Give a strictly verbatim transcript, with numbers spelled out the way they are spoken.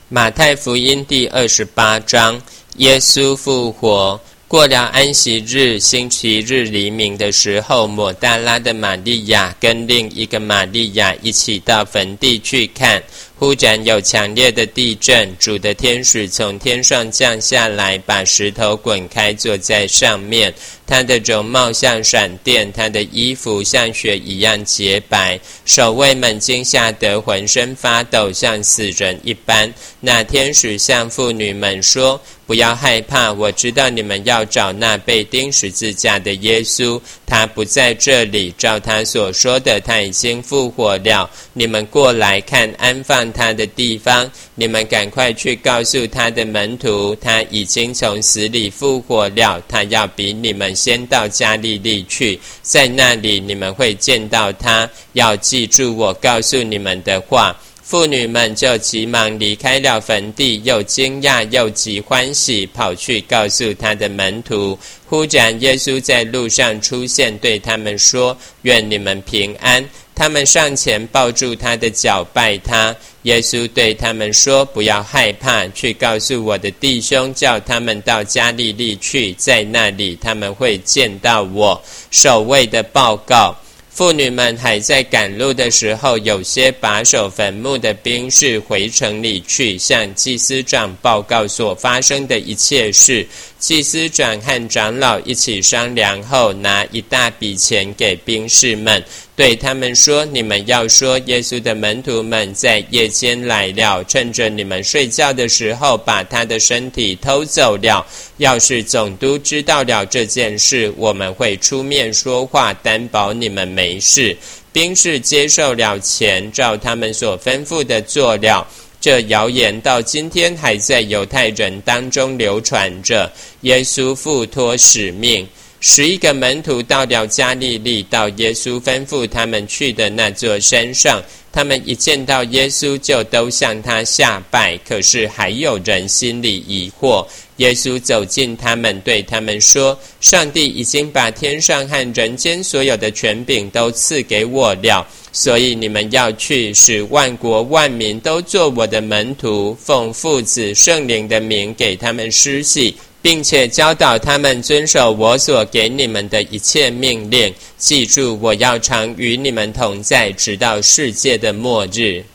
马太福音第二十八章，耶稣复活。过了安息日，星期日黎明的时候，抹大拉的玛利亚跟另一个玛利亚一起到坟地去看。忽然有强烈的地震，主的天使从天上降下来，把石头滚开，坐在上面。他的容貌像闪电，他的衣服像雪一样洁白。守卫们惊吓得浑身发抖，像死人一般。那天使向妇女们说：不要害怕，我知道你们要找那被钉十字架的耶稣，他不在这里，照他所说的，他已经复活了。你们过来看安放他的地方，你们赶快去告诉他的门徒，他已经从死里复活了，他要比你们先到加利利去，在那里你们会见到他，要记住我告诉你们的话。妇女们就急忙离开了坟地，又惊讶又极欢喜，跑去告诉他的门徒。忽然耶稣在路上出现，对他们说：愿你们平安。他们上前抱住他的脚拜他。耶稣对他们说：不要害怕，去告诉我的弟兄，叫他们到加利利去，在那里他们会见到我。守卫的报告。妇女们还在赶路的时候，有些把守坟墓的兵士回城里去，向祭司长报告所发生的一切事。祭司长和长老一起商量后，拿一大笔钱给兵士们，对他们说：你们要说耶稣的门徒们在夜间来了，趁着你们睡觉的时候，把他的身体偷走了。要是总督知道了这件事，我们会出面说话，担保你们没事。兵士接受了钱，照他们所吩咐的做了。这谣言到今天还在犹太人当中流传着。耶稣付托使命。十一个门徒到了加利利，到耶稣吩咐他们去的那座山上。他们一见到耶稣，就都向他下拜。可是还有人心里疑惑。耶稣走近他们，对他们说：上帝已经把天上和人间所有的权柄都赐给我了，所以你们要去，使万国万民都做我的门徒，奉父子圣灵的名给他们施洗，并且教导他们遵守我所给你们的一切命令。记住，我要常与你们同在，直到世界的末日。